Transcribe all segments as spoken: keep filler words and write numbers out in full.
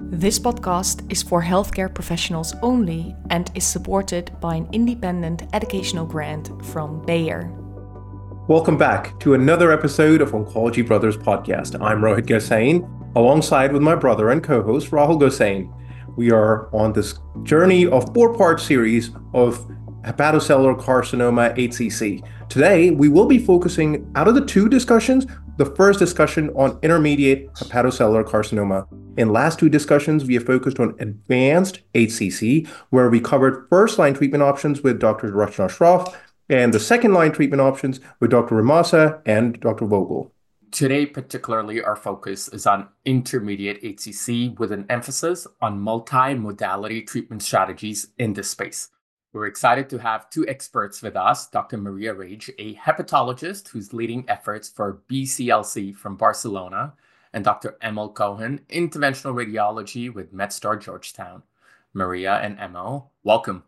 This podcast is for healthcare professionals only and is supported by an independent educational grant from Bayer. Welcome back to another episode of Oncology Brothers podcast. I'm Rohit Gosain, alongside with my brother and co-host Rahul Gosain. We are on this journey of four-part series of hepatocellular carcinoma H C C. Today, we will be focusing, out of the two discussions, the first discussion on intermediate hepatocellular carcinoma. In last two discussions, we have focused on advanced H C C, where we covered first-line treatment options with Doctor Rachna Shroff and the second-line treatment options with Doctor Ramasa and Doctor Vogel. Today, particularly, our focus is on intermediate H C C with an emphasis on multi-modality treatment strategies in this space. We're excited to have two experts with us, Doctor Maria Rage, a hepatologist who's leading efforts for B C L C from Barcelona, and Doctor Emil Cohen, interventional radiology with MedStar Georgetown. Maria and Emil, welcome.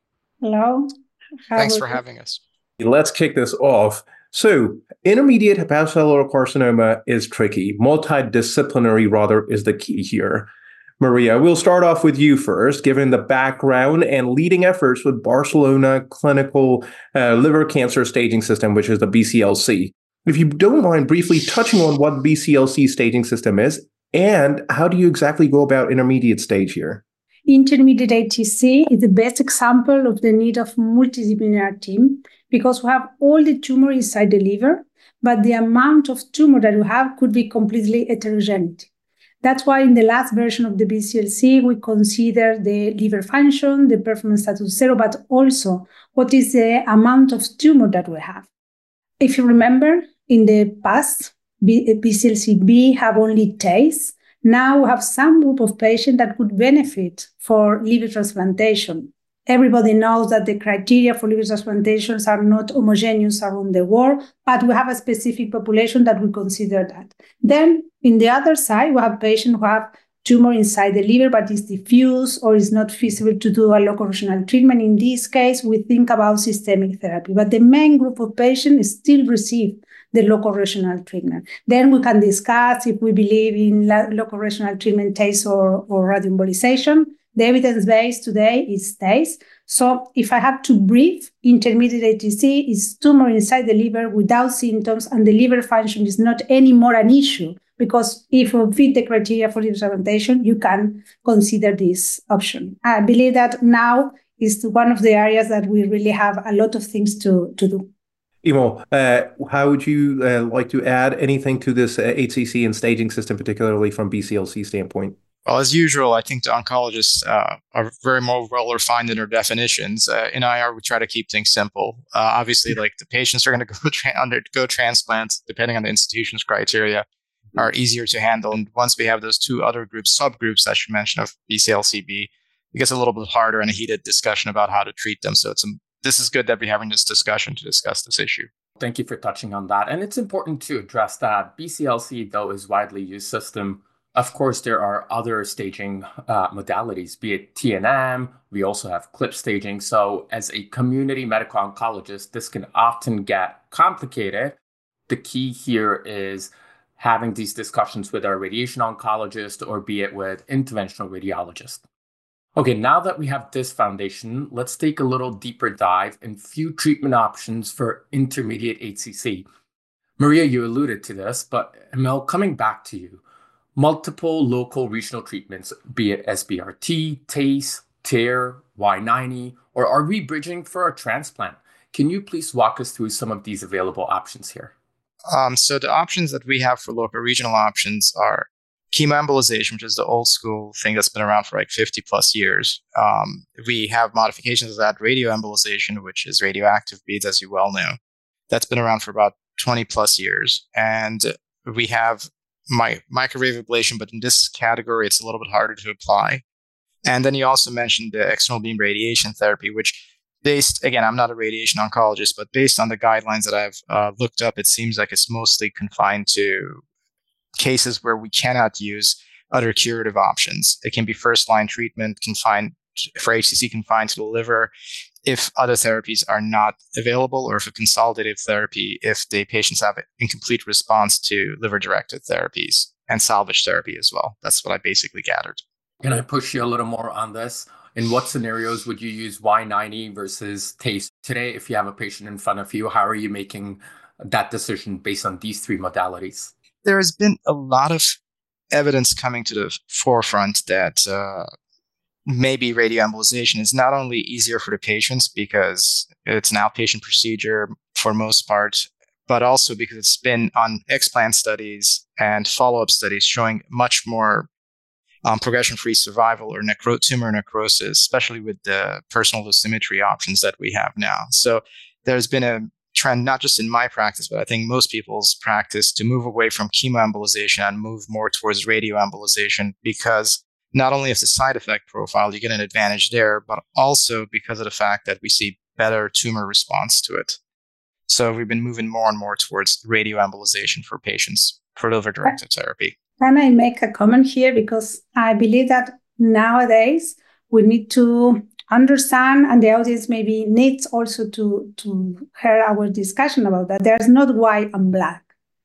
Hello. How Thanks for you? having us. Let's kick this off. So, intermediate hepatocellular carcinoma is tricky. Multidisciplinary, rather, is the key here. Maria, we'll start off with you first, given the background and leading efforts with Barcelona Clinical uh, Liver Cancer Staging System, which is the B C L C. If you don't mind briefly touching on what B C L C staging system is, and how do you exactly go about intermediate stage here? Intermediate H C C is the best example of the need of multidisciplinary team because we have all the tumor inside the liver, but the amount of tumor that we have could be completely heterogeneous. That's why in the last version of the B C L C, we consider the liver function, the performance status zero, but also what is the amount of tumor that we have. If you remember, in the past, B C L C B have only T A C E. Now we have some group of patients that could benefit for liver transplantation. Everybody knows that the criteria for liver transplantations are not homogeneous around the world, but we have a specific population that we consider that. Then, in the other side, we have patients who have tumor inside the liver, but is diffuse or is not feasible to do a local regional treatment. In this case, we think about systemic therapy, but the main group of patients still receive the local regional treatment. Then we can discuss if we believe in local regional treatment T A C E or, or radioembolization. The evidence base today is T A C E. So if I have to brief, intermediate H C C is tumor inside the liver without symptoms, and the liver function is not anymore an issue, because if you fit the criteria for liver transplantation, you can consider this option. I believe that now is one of the areas that we really have a lot of things to, to do. Emil, uh, how would you uh, like to add anything to this uh, H C C and staging system, particularly from B C L C standpoint? Well, as usual, I think the oncologists uh, are very more well refined in their definitions. Uh, in I R, we try to keep things simple. Uh, obviously, like the patients are going to go tra- undergo transplants, depending on the institution's criteria, are easier to handle. And once we have those two other groups, subgroups, I should mention, of B C L C B, it gets a little bit harder and a heated discussion about how to treat them. So it's a, this is good that we're having this discussion to discuss this issue. Thank you for touching on that. And it's important to address that B C L C, though, is widely used system. Of course, there are other staging uh, modalities, be it T N M. We also have CLIP staging. So as a community medical oncologist, this can often get complicated. The key here is having these discussions with our radiation oncologist, or be it with interventional radiologist. Okay, now that we have this foundation, let's take a little deeper dive in few treatment options for intermediate H C C. Maria, you alluded to this, but Emil, coming back to you. Multiple local regional treatments, be it S B R T, T A C E, T A R, Y ninety, or are we bridging for a transplant? Can you please walk us through some of these available options here? Um, so the options that we have for local regional options are chemoembolization, which is the old school thing that's been around for like fifty plus years. Um, we have modifications of that, radioembolization, which is radioactive beads, as you well know. That's been around for about twenty plus years. And we have My, microwave ablation, but in this category, it's a little bit harder to apply. And then you also mentioned the external beam radiation therapy, which based, again, I'm not a radiation oncologist, but based on the guidelines that I've uh, looked up, it seems like it's mostly confined to cases where we cannot use other curative options. It can be first-line treatment confined for H C C confined to the liver if other therapies are not available, or if a consolidative therapy, if the patients have an incomplete response to liver-directed therapies and salvage therapy as well. That's what I basically gathered. Can I push you a little more on this? In what scenarios would you use Y ninety versus TACE? Today, if you have a patient in front of you, how are you making that decision based on these three modalities? There has been a lot of evidence coming to the forefront that uh, maybe radioembolization is not only easier for the patients because it's an outpatient procedure for most part, but also because it's been on explant studies and follow-up studies showing much more um, progression-free survival or necro- tumor necrosis, especially with the personal dosimetry options that we have now. So there's been a trend, not just in my practice, but I think most people's practice, to move away from chemoembolization and move more towards radioembolization, because not only of the side effect profile, you get an advantage there, but also because of the fact that we see better tumor response to it. So we've been moving more and more towards radioembolization for patients for liver-directed therapy. Can I make a comment here? Because I believe that nowadays we need to understand, and the audience maybe needs also to, to hear our discussion about that. There's not white and black.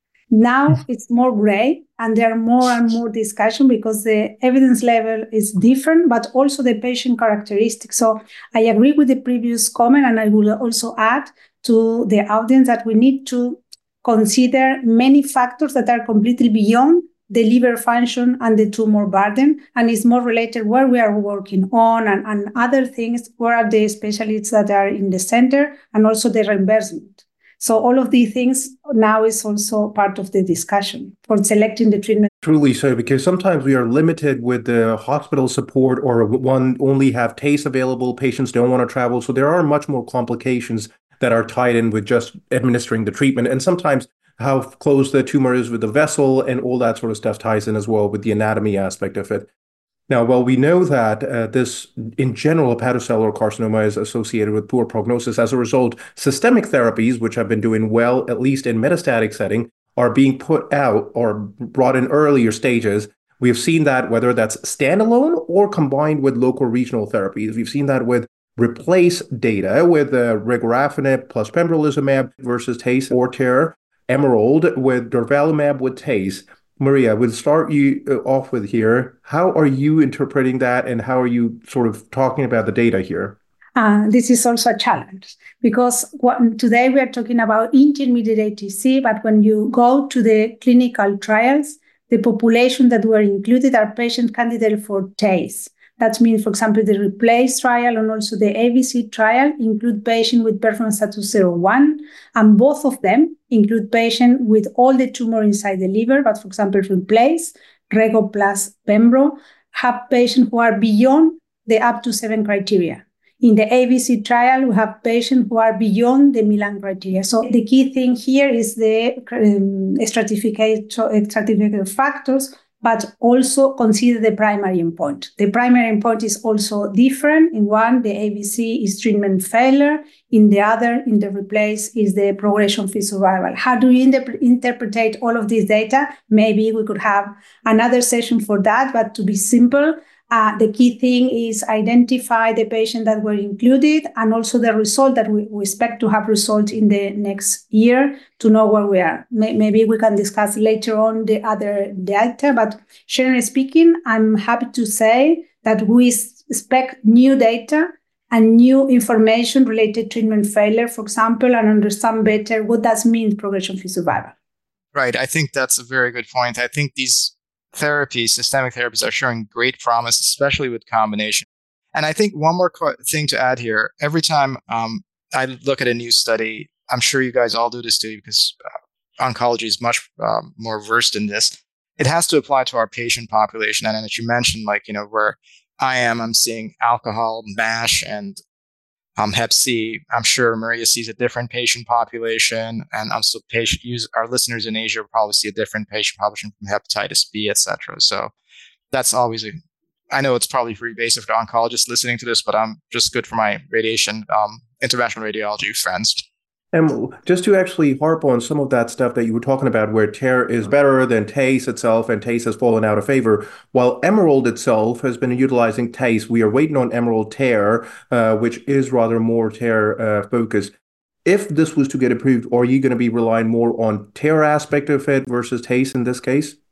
Now it's more gray, and there are more and more discussion because the evidence level is different, but also the patient characteristics. So I agree with the previous comment, and I will also add to the audience that we need to consider many factors that are completely beyond the liver function and the tumor burden, and is more related where we are working on and, and other things, where are the specialists that are in the center, and also the reimbursement. So all of these things now is also part of the discussion for selecting the treatment. Truly so, because sometimes we are limited with the hospital support, or one only have TACE available, patients don't want to travel. So there are much more complications that are tied in with just administering the treatment. And sometimes how close the tumor is with the vessel and all that sort of stuff ties in as well with the anatomy aspect of it. Now, while we know that uh, this, in general, hepatocellular carcinoma is associated with poor prognosis, as a result, systemic therapies, which have been doing well, at least in metastatic setting, are being put out or brought in earlier stages. We have seen that whether that's standalone or combined with local regional therapies. We've seen that with REPLACE data with uh, regorafenib plus pembrolizumab versus TACE, or TARE, EMERALD with durvalumab with TACE. Maria, we'll start you off with here. How are you interpreting that, and how are you sort of talking about the data here? Uh, this is also a challenge because what, today we are talking about intermediate A T C, but when you go to the clinical trials, the population that were included are patient candidates for TACE. That means, for example, the REPLACE trial and also the A B C trial include patients with performance status zero one, and both of them include patients with all the tumor inside the liver. But for example, REPLACE, Rego plus Pembro, have patients who are beyond the up to seven criteria. In the A B C trial, we have patients who are beyond the Milan criteria. So the key thing here is the um, stratification, stratification factors, but also consider the primary endpoint. The primary endpoint is also different. In one, the A B C is treatment failure. In the other, in the REPLACE, is the progression-free survival. How do you interp- interpret all of this data? Maybe we could have another session for that, but to be simple, Uh, the key thing is identify the patients that were included and also the result that we, we expect to have result in the next year to know where we are. May, maybe we can discuss later on the other data, but generally speaking, I'm happy to say that we expect new data and new information related to treatment failure, for example, and understand better what does mean progression-free survival. Right. I think that's a very good point. I think these therapies, systemic therapies, are showing great promise, especially with combination. And I think one more co- thing to add here, every time um, I look at a new study, I'm sure you guys all do this too, because uh, oncology is much um, more versed in this. It has to apply to our patient population. And as you mentioned, like, you know, where I am, I'm seeing alcohol, MASH, and Um, Hep C. I'm sure Maria sees a different patient population, and I'm still patient. Use our listeners in Asia will probably see a different patient population from hepatitis B, et cetera. So that's always a. I know it's probably pretty basic for oncologists listening to this, but I'm just good for my radiation, um, interventional radiology friends. And just to actually harp on some of that stuff that you were talking about, where TARE is better than TACE itself, and TACE has fallen out of favor, while EMERALD itself has been utilizing TACE, we are waiting on EMERALD TARE, uh, which is rather more TARE uh, focused. If this was to get approved, are you going to be relying more on TARE aspect of it versus TACE in this case?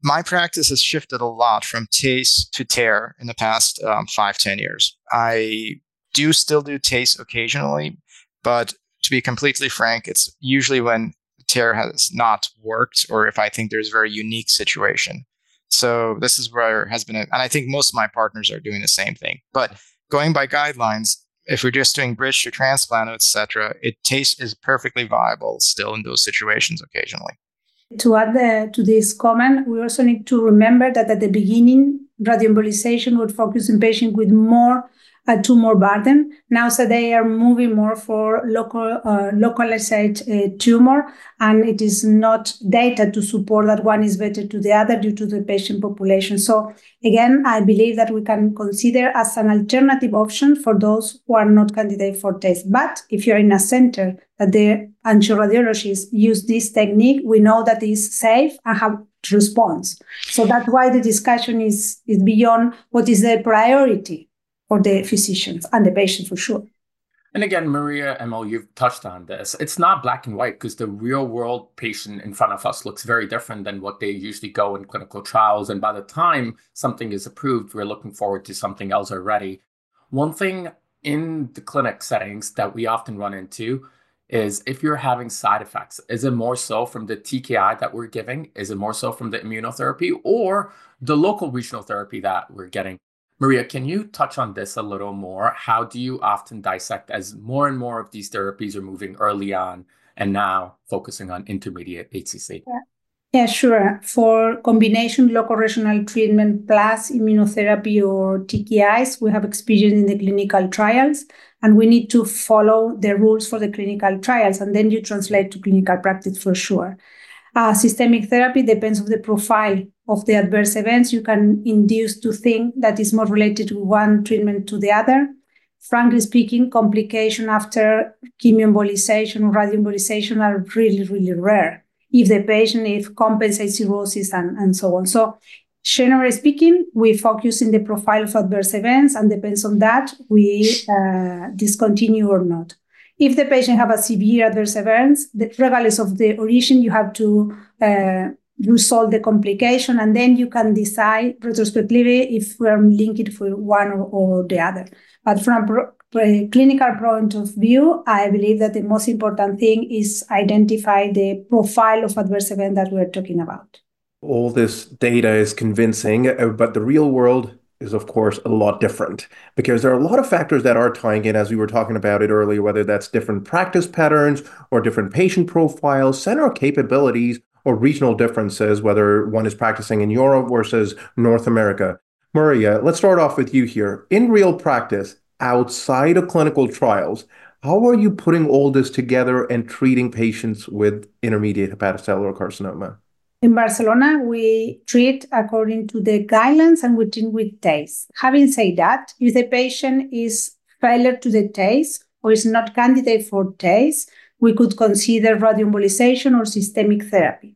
my practice has shifted a lot from TACE to TARE in the past um, five, ten years. I do still do TACE occasionally, but to be completely frank, it's usually when TARE has not worked or if I think there's a very unique situation. So this is where it has been, a, and I think most of my partners are doing the same thing. But going by guidelines, if we're just doing bridge to transplant, et cetera, it TACE is perfectly viable still in those situations occasionally. To add uh, to this comment, we also need to remember that at the beginning, radioembolization would focus on patients with more uh, tumor burden. Now, so they are moving more for local, uh, localized uh, tumor, and it is not data to support that one is better to the other due to the patient population. So again, I believe that we can consider as an alternative option for those who are not candidate for TACE. But if you're in a center that the angioradiologists use this technique, we know that it is safe and have response. So that's why the discussion is, is beyond what is the priority for the physicians and the patient for sure. And again, Maria, Emil, you've touched on this. It's not black and white because the real world patient in front of us looks very different than what they usually go in clinical trials. And by the time something is approved, we're looking forward to something else already. One thing in the clinic settings that we often run into is if you're having side effects, is it more so from the T K I that we're giving? Is it more so from the immunotherapy or the local regional therapy that we're getting? Maria, can you touch on this a little more? How do you often dissect as more and more of these therapies are moving early on and now focusing on intermediate H C C? Yeah. Yeah, sure. For combination local regional treatment plus immunotherapy or T K Is, we have experience in the clinical trials, and we need to follow the rules for the clinical trials, and then you translate to clinical practice for sure. Uh, systemic therapy depends on the profile of the adverse events. You can induce to think that is more related to one treatment to the other. Frankly speaking, complications after chemoembolization or radioembolization are really, really rare if the patient if compensates cirrhosis and, and so on. So generally speaking, we focus in the profile of adverse events, and depends on that, we uh, discontinue or not. If the patient have a severe adverse events, regardless of the origin, you have to uh, resolve the complication, and then you can decide retrospectively if we're linking for one or, or the other. But from a pro- a clinical point of view, I believe that the most important thing is identify the profile of adverse event that we're talking about. All this data is convincing, but the real world is, of course, a lot different because there are a lot of factors that are tying in, as we were talking about it earlier, whether that's different practice patterns or different patient profiles, center capabilities, or regional differences, whether one is practicing in Europe versus North America. Maria, let's start off with you here. In real practice, outside of clinical trials, how are you putting all this together and treating patients with intermediate hepatocellular carcinoma? In Barcelona, we treat according to the guidelines and we treat with TACE. Having said that, if the patient is failure to the TACE or is not candidate for TACE, we could consider radioembolization or systemic therapy.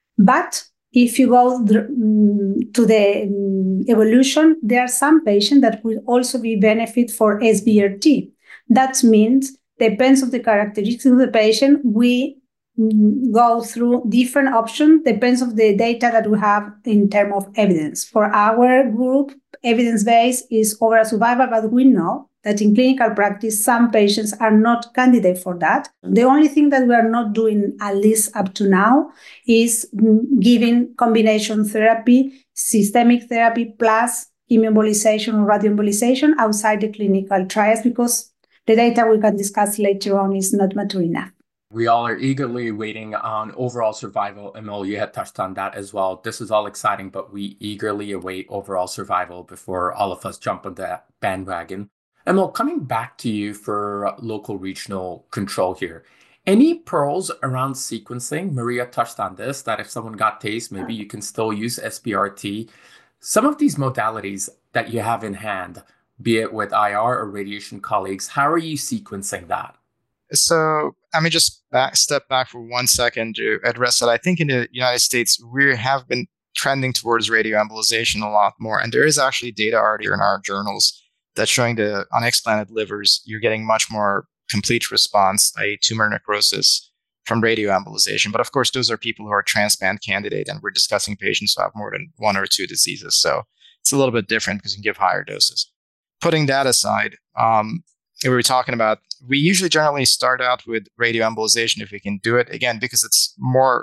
But if you go to the evolution, there are some patients that will also be benefit for S B R T. That means, depends on the characteristics of the patient, we go through different options, depends on the data that we have in terms of evidence. For our group, evidence-based is overall survival, but we know that in clinical practice, some patients are not candidate for that. The only thing that we are not doing, at least up to now, is giving combination therapy, systemic therapy, plus chemoembolization or radioembolization outside the clinical trials, because the data we can discuss later on is not mature enough. We all are eagerly waiting on overall survival. Emil, you had touched on that as well. This is all exciting, but we eagerly await overall survival before all of us jump on that bandwagon. Emil, coming back to you for local regional control here. Any pearls around sequencing? Maria touched on this, that if someone got TACE, maybe you can still use S B R T. Some of these modalities that you have in hand, be it with I R or radiation colleagues, how are you sequencing that? So let me just back, step back for one second to address that. I think in the United States, we have been trending towards radioembolization a lot more. And there is actually data already in our journals that's showing the unexplanted livers, you're getting much more complete response, that is tumor necrosis, from radioembolization. But of course, those are people who are transplant candidate, and we're discussing patients who have more than one or two diseases. So it's a little bit different because you can give higher doses. Putting that aside, um, we were talking about, we usually generally start out with radioembolization if we can do it, again, because it's more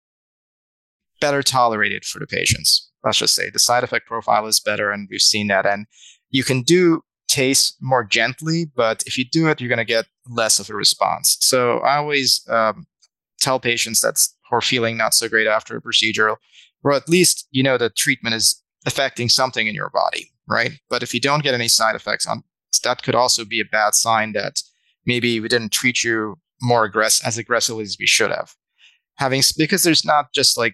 better tolerated for the patients. Let's just say the side effect profile is better, and we've seen that. And you can do TACE more gently, but if you do it, you're going to get less of a response. So I always um, tell patients that's who are feeling not so great after a procedure, or at least you know the treatment is affecting something in your body, right? But if you don't get any side effects, on that could also be a bad sign that maybe we didn't treat you more aggress- as aggressively as we should have. Having because there's not just like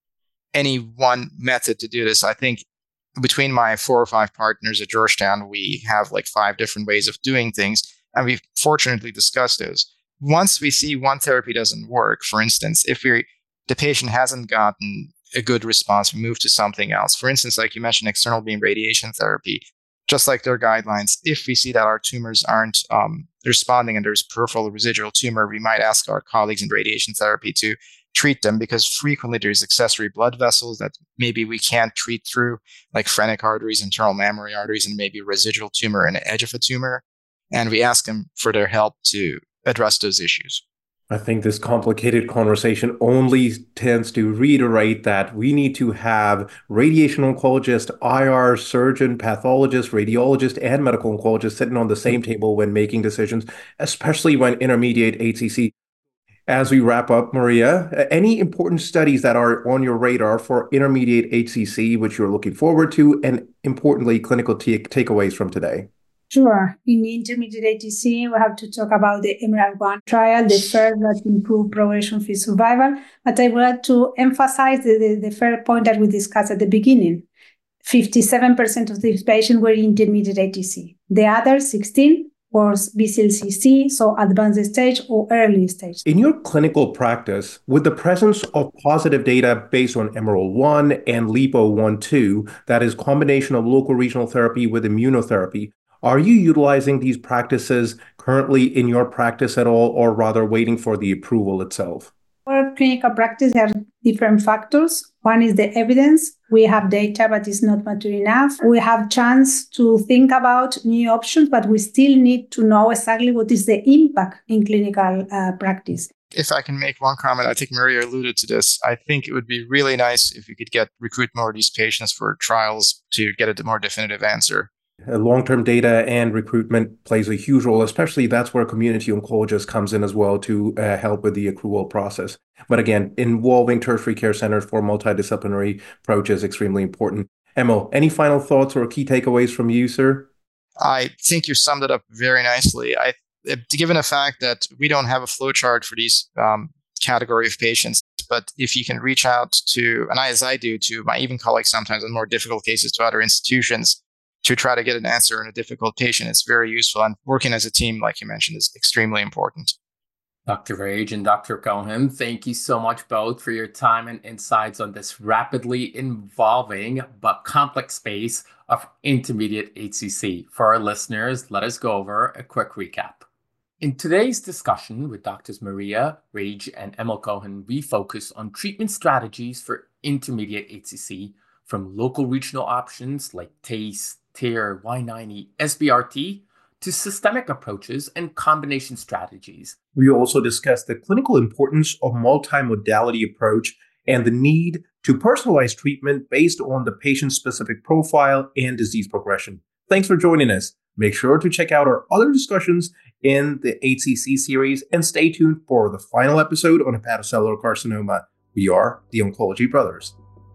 any one method to do this. I think between my four or five partners at Georgetown, we have like five different ways of doing things, and we've fortunately discussed those. Once we see one therapy doesn't work, for instance, if we the patient hasn't gotten a good response, we move to something else. For instance, like you mentioned, external beam radiation therapy, just like their guidelines, if we see that our tumors aren't um, responding and there's peripheral residual tumor, we might ask our colleagues in radiation therapy to treat them, because frequently there's accessory blood vessels that maybe we can't treat through, like phrenic arteries, internal mammary arteries, and maybe residual tumor in the edge of a tumor. And we ask them for their help to address those issues. I think this complicated conversation only tends to reiterate that we need to have radiation oncologist, I R, surgeon, pathologist, radiologist, and medical oncologist sitting on the same table when making decisions, especially when intermediate H C C. As we wrap up, Maria, any important studies that are on your radar for intermediate H C C, which you're looking forward to, and importantly, clinical t- takeaways from today? Sure. In intermediate H C C, we have to talk about the EMERALD one trial, the first that improved progression-free survival. But I would like to emphasize the, the, the first point that we discussed at the beginning. fifty-seven percent of these patients were intermediate H C C. The other sixteen was B C L C C, so advanced stage or early stage. In your clinical practice, with the presence of positive data based on EMERALD one and LiPo one two, that is combination of local regional therapy with immunotherapy, are you utilizing these practices currently in your practice at all, or rather waiting for the approval itself? For clinical practice, there are different factors. One is the evidence. We have data, but it's not mature enough. We have chance to think about new options, but we still need to know exactly what is the impact in clinical uh, practice. If I can make one comment, I think Maria alluded to this. I think it would be really nice if we could get recruit more of these patients for trials to get a more definitive answer. Long-term data and recruitment plays a huge role, especially that's where community oncologist comes in as well to uh, help with the accrual process. But again, involving tertiary care centers for multidisciplinary approach is extremely important. Emil, any final thoughts or key takeaways from you, sir? I think you summed it up very nicely. I, given the fact that we don't have a flowchart for these um, category of patients, but if you can reach out to, and I, as I do, to my even colleagues sometimes in more difficult cases, to other institutions, to try to get an answer in a difficult patient, it's very useful. And working as a team, like you mentioned, is extremely important. Doctor Rage and Doctor Cohen, thank you so much both for your time and insights on this rapidly evolving but complex space of intermediate H C C. For our listeners, let us go over a quick recap. In today's discussion with Doctors Maria Rage and Emil Cohen, we focus on treatment strategies for intermediate H C C, from local regional options like TACE, T A R, Y ninety, S B R T, to systemic approaches and combination strategies. We also discussed the clinical importance of multimodality approach and the need to personalize treatment based on the patient-specific profile and disease progression. Thanks for joining us. Make sure to check out our other discussions in the H C C series and stay tuned for the final episode on hepatocellular carcinoma. We are the Oncology Brothers.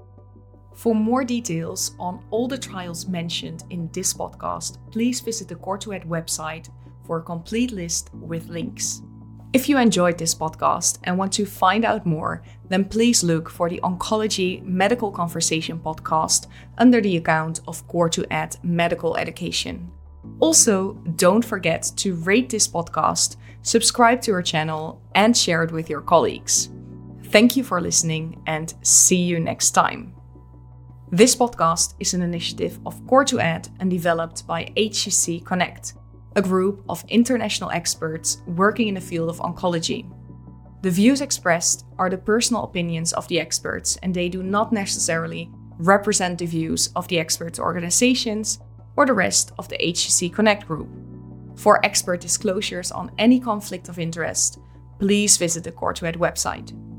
For more details on all the trials mentioned in this podcast, please visit the CORTOED website for a complete list with links. If you enjoyed this podcast and want to find out more, then please look for the Oncology Medical Conversation podcast under the account of CORTOED Medical Education. Also, don't forget to rate this podcast, subscribe to our channel, and share it with your colleagues. Thank you for listening, and see you next time. This podcast is an initiative of CORTOED and developed by H C C Connect, a group of international experts working in the field of oncology. The views expressed are the personal opinions of the experts, and they do not necessarily represent the views of the experts' organizations or the rest of the H C C Connect group. For expert disclosures on any conflict of interest, please visit the CoreToEd website.